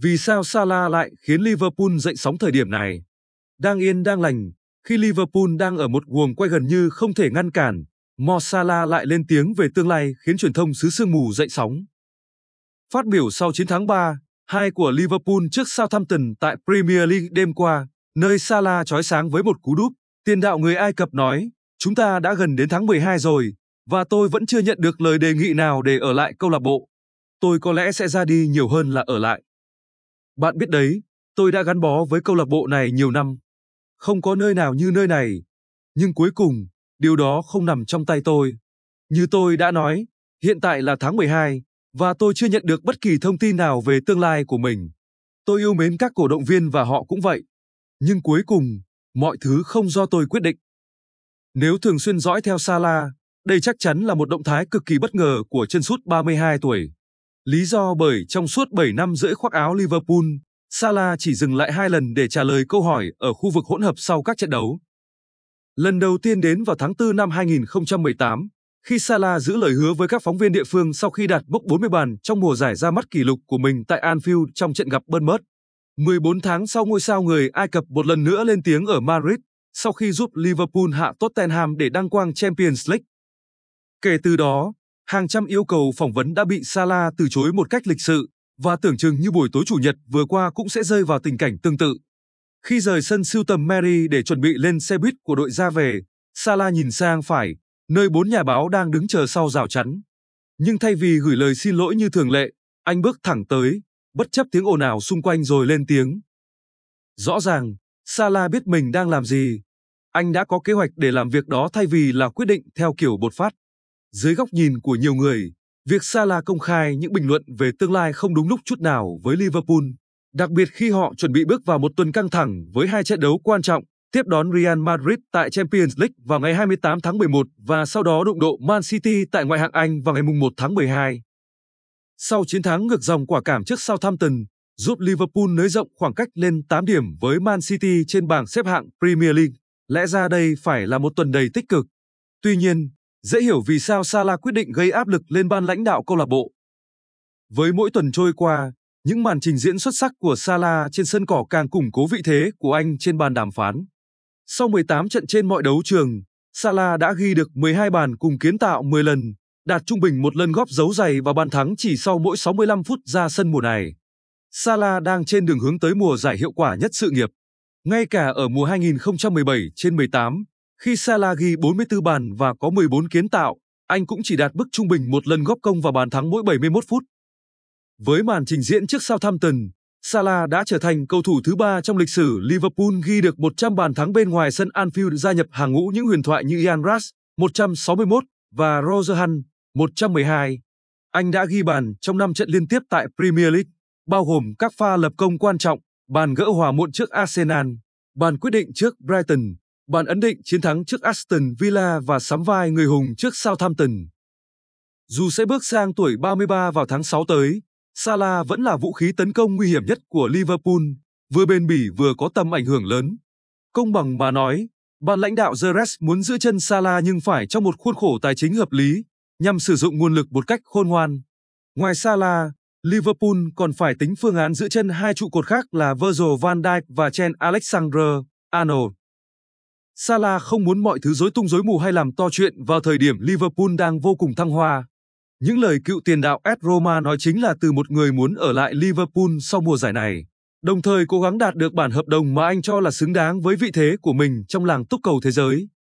Vì sao Salah lại khiến Liverpool dậy sóng thời điểm này? Đang yên đang lành, khi Liverpool đang ở một guồng quay gần như không thể ngăn cản, Mo Salah lại lên tiếng về tương lai khiến truyền thông xứ sương mù dậy sóng. Phát biểu sau chiến thắng 3-2 của Liverpool trước Southampton tại Premier League đêm qua, nơi Salah chói sáng với một cú đúp, tiền đạo người Ai Cập nói, chúng ta đã gần đến tháng 12 rồi, và tôi vẫn chưa nhận được lời đề nghị nào để ở lại câu lạc bộ. Tôi có lẽ sẽ ra đi nhiều hơn là ở lại. Bạn biết đấy, tôi đã gắn bó với câu lạc bộ này nhiều năm. Không có nơi nào như nơi này. Nhưng cuối cùng, điều đó không nằm trong tay tôi. Như tôi đã nói, hiện tại là tháng 12, và tôi chưa nhận được bất kỳ thông tin nào về tương lai của mình. Tôi yêu mến các cổ động viên và họ cũng vậy. Nhưng cuối cùng, mọi thứ không do tôi quyết định. Nếu thường xuyên dõi theo Salah, đây chắc chắn là một động thái cực kỳ bất ngờ của chân sút 32 tuổi. Lý do bởi trong suốt 7 năm rưỡi khoác áo Liverpool, Salah chỉ dừng lại 2 lần để trả lời câu hỏi ở khu vực hỗn hợp sau các trận đấu. Lần đầu tiên đến vào tháng 4 năm 2018, khi Salah giữ lời hứa với các phóng viên địa phương sau khi đạt mốc 40 bàn trong mùa giải ra mắt kỷ lục của mình tại Anfield trong trận gặp Bournemouth. 14 tháng sau, ngôi sao người Ai Cập một lần nữa lên tiếng ở Madrid sau khi giúp Liverpool hạ Tottenham để đăng quang Champions League. Kể từ đó, hàng trăm yêu cầu phỏng vấn đã bị Salah từ chối một cách lịch sự, và tưởng chừng như buổi tối Chủ nhật vừa qua cũng sẽ rơi vào tình cảnh tương tự. Khi rời sân sưu tầm Mary để chuẩn bị lên xe buýt của đội ra về, Salah nhìn sang phải, nơi 4 nhà báo đang đứng chờ sau rào chắn. Nhưng thay vì gửi lời xin lỗi như thường lệ, anh bước thẳng tới, bất chấp tiếng ồn ào xung quanh rồi lên tiếng. Rõ ràng, Salah biết mình đang làm gì. Anh đã có kế hoạch để làm việc đó thay vì là quyết định theo kiểu bột phát. Dưới góc nhìn của nhiều người, việc Salah công khai những bình luận về tương lai không đúng lúc chút nào với Liverpool, đặc biệt khi họ chuẩn bị bước vào một tuần căng thẳng với 2 trận đấu quan trọng, tiếp đón Real Madrid tại Champions League vào ngày 28 tháng 11 và sau đó đụng độ Man City tại ngoại hạng Anh vào ngày 1 tháng 12. Sau chiến thắng ngược dòng quả cảm trước Southampton, giúp Liverpool nới rộng khoảng cách lên 8 điểm với Man City trên bảng xếp hạng Premier League, lẽ ra đây phải là một tuần đầy tích cực. Tuy nhiên, dễ hiểu vì sao Salah quyết định gây áp lực lên ban lãnh đạo câu lạc bộ. Với mỗi tuần trôi qua, những màn trình diễn xuất sắc của Salah trên sân cỏ càng củng cố vị thế của anh trên bàn đàm phán. Sau 18 trận trên mọi đấu trường, Salah đã ghi được 12 bàn cùng kiến tạo 10 lần, đạt trung bình một lần góp dấu giày và bàn thắng chỉ sau mỗi 65 phút ra sân mùa này. Salah đang trên đường hướng tới mùa giải hiệu quả nhất sự nghiệp. Ngay cả ở mùa 2017-18, khi Salah ghi 44 bàn và có 14 kiến tạo, anh cũng chỉ đạt mức trung bình một lần góp công và bàn thắng mỗi 71 phút. Với màn trình diễn trước Southampton, Salah đã trở thành cầu thủ thứ 3 trong lịch sử Liverpool ghi được 100 bàn thắng bên ngoài sân Anfield, gia nhập hàng ngũ những huyền thoại như Ian Rush 161 và Roger Hunt 112. Anh đã ghi bàn trong 5 trận liên tiếp tại Premier League, bao gồm các pha lập công quan trọng, bàn gỡ hòa muộn trước Arsenal, bàn quyết định trước Brighton, bàn ấn định chiến thắng trước Aston Villa và sắm vai người hùng trước Southampton. Dù sẽ bước sang tuổi 33 vào tháng 6 tới, Salah vẫn là vũ khí tấn công nguy hiểm nhất của Liverpool, vừa bền bỉ vừa có tầm ảnh hưởng lớn. Công bằng mà nói, ban lãnh đạo The Reds muốn giữ chân Salah nhưng phải trong một khuôn khổ tài chính hợp lý, nhằm sử dụng nguồn lực một cách khôn ngoan. Ngoài Salah, Liverpool còn phải tính phương án giữ chân 2 trụ cột khác là Virgil van Dijk và Trent Alexander-Arnold. Salah không muốn mọi thứ rối tung rối mù hay làm to chuyện vào thời điểm Liverpool đang vô cùng thăng hoa. Những lời cựu tiền đạo AS Roma nói chính là từ một người muốn ở lại Liverpool sau mùa giải này, đồng thời cố gắng đạt được bản hợp đồng mà anh cho là xứng đáng với vị thế của mình trong làng túc cầu thế giới.